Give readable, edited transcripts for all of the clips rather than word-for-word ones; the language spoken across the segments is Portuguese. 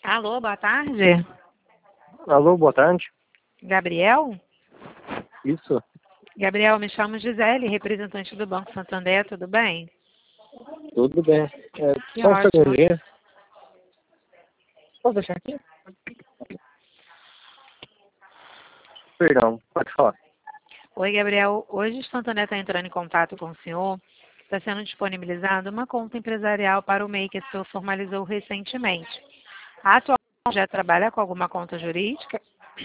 Alô, boa tarde. Alô, boa tarde. Gabriel? Isso. Gabriel, me chamo Gisele, representante do Banco Santander, tudo bem? Tudo bem. Que Só um ótimo. segundinho. Posso deixar aqui? Perdão, pode falar. Oi, Gabriel. Hoje o Santander está entrando em contato com o senhor. Está sendo disponibilizada uma conta empresarial para o MEI que o senhor formalizou recentemente. Atualmente já trabalha com alguma conta jurídica?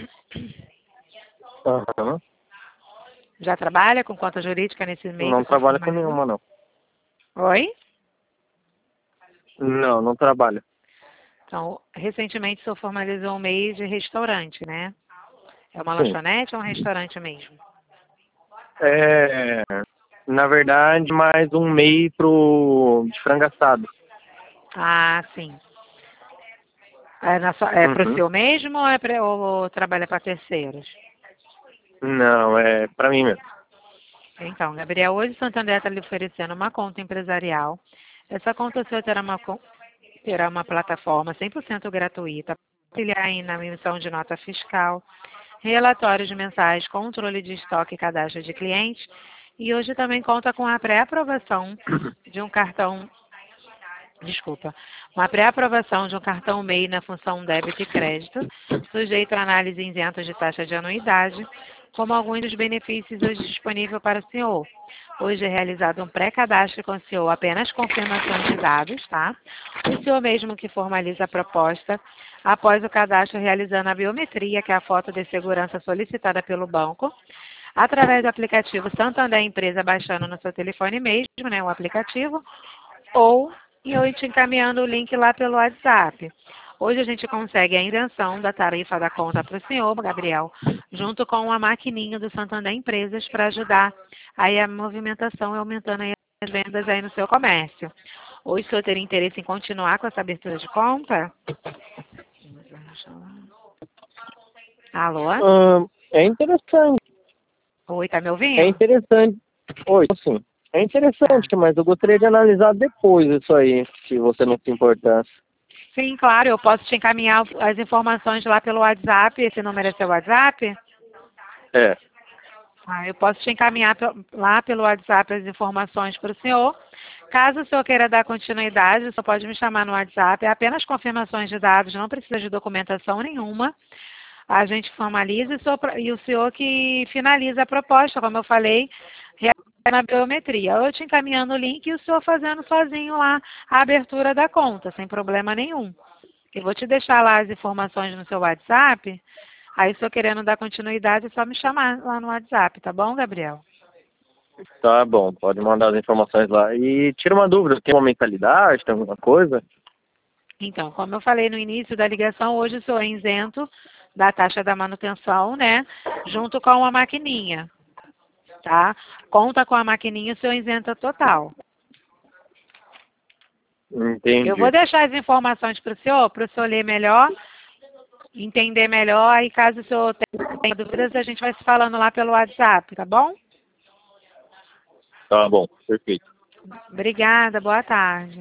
Aham. Já trabalha com conta jurídica nesse MEI que Não o senhor trabalho com formalizou? nenhuma, não. Oi? Não, não trabalho. Então, recentemente o senhor formalizou um MEI de restaurante, né? É uma Sim. lanchonete ou um restaurante mesmo? Na verdade, mais um MEI de frango assado. Ah, sim. É para o Uhum. senhor mesmo ou, ou trabalha para terceiros? Não, é pra mim mesmo. Então, Gabriel, hoje o Santander está lhe oferecendo uma conta empresarial. Essa conta sua terá uma plataforma 100% gratuita para auxiliar aí na emissão de nota fiscal, relatórios mensais, controle de estoque e cadastro de clientes. E hoje também conta com a pré-aprovação de um cartão, desculpa, uma pré-aprovação de um cartão MEI na função débito e crédito, sujeito a análise isenta de taxa de anuidade, como alguns dos benefícios hoje disponíveis para o senhor. Hoje é realizado um pré-cadastro com o senhor, apenas confirmações de dados, tá? O senhor mesmo que formaliza a proposta, após o cadastro realizando a biometria, que é a foto de segurança solicitada pelo banco, através do aplicativo Santander Empresa, baixando no seu telefone mesmo, né, o aplicativo, ou eu te encaminhando o link lá pelo WhatsApp. Hoje a gente consegue a isenção da tarifa da conta para o senhor, Gabriel, junto com a maquininha do Santander Empresas para ajudar aí a movimentação e aumentando aí as vendas aí no seu comércio. Hoje o senhor teria interesse em continuar com essa abertura de conta? Alô? É interessante. Oi, tá me É ouvindo? interessante. Oi, sim. É Tá. interessante, mas eu gostaria de analisar depois isso aí, se você não se importasse. Sim, claro, eu posso te encaminhar as informações lá pelo WhatsApp. Esse número é seu WhatsApp? É. Eu posso te encaminhar lá pelo WhatsApp as informações para o senhor. Caso o senhor queira dar continuidade, o senhor pode me chamar no WhatsApp. É apenas confirmações de dados, não precisa de documentação nenhuma. A gente formaliza e o senhor que finaliza a proposta, como eu falei, na biometria. Eu te encaminhando o link e o senhor fazendo sozinho lá a abertura da conta, sem problema nenhum. Eu vou te deixar lá as informações no seu WhatsApp. Aí, se eu querendo dar continuidade, é só me chamar lá no WhatsApp, tá bom, Gabriel? Tá bom, pode mandar as informações lá. E tira uma dúvida, tem uma mensalidade, tem alguma coisa? Então, como eu falei no início da ligação, hoje o senhor é isento da taxa da manutenção, né? Junto com a maquininha, tá? Conta com a maquininha, o senhor isenta total. Eu vou Entendi. deixar as informações para o senhor ler melhor, entender melhor, e caso o senhor tenha dúvidas, a gente vai se falando lá pelo WhatsApp, tá bom? Tá bom, perfeito. Obrigada, boa tarde.